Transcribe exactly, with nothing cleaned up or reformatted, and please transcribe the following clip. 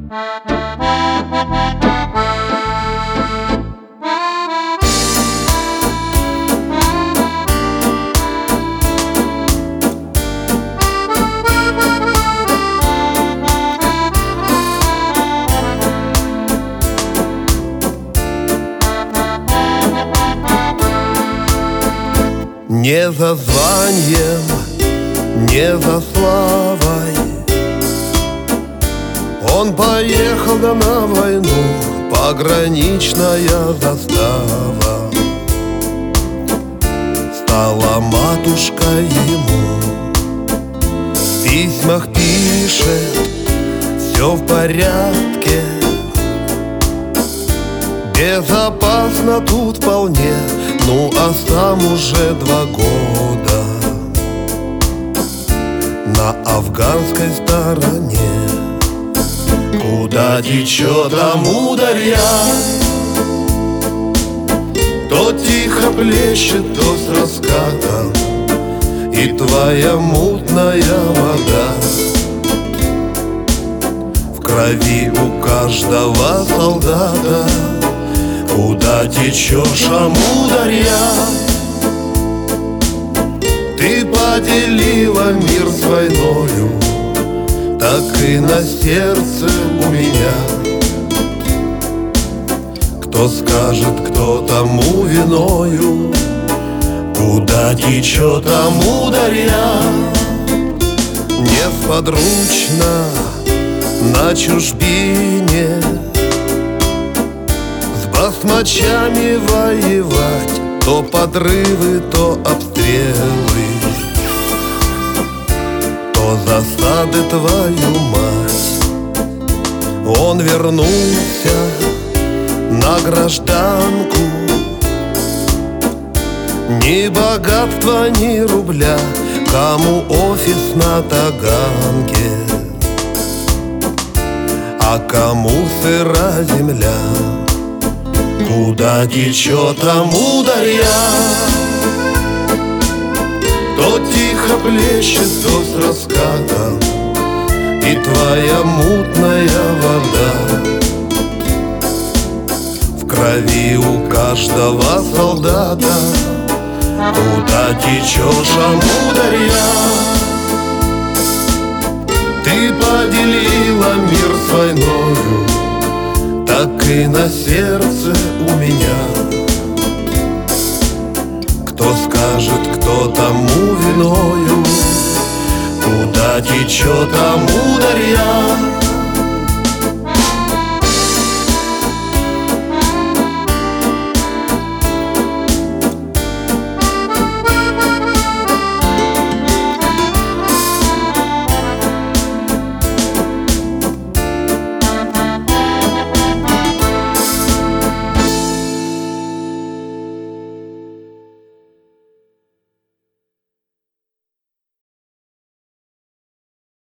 Не за званием, не за славой он поехал да на войну, пограничная застава. Стала матушка ему, в письмах пишет: все в порядке, безопасно тут вполне. Ну а сам уже два года на афганской стороне. Куда течет Амударья, то тихо плещет, то с раскатом, и твоя мутная вода. В крови у каждого солдата. Куда течешь, Амударья? Ты поделила мир с войною, так и на сердце у меня. Кто скажет, кто тому виною? Куда течет Амударья? Несподручно на чужбине басмачами воевать, то подрывы, то обстрелы, то засады твою мать. Он вернулся на гражданку, ни богатства, ни рубля, кому офис на Таганке, а кому сыра земля. Куда течет Амударья, то тихо плещет, то с раскатом, и твоя мутная вода. В крови у каждого солдата. Куда течешь, Амударья? Ты поделила мир с войною, так и на сердце у меня. Кто скажет, кто тому виною? Куда течет Амударья?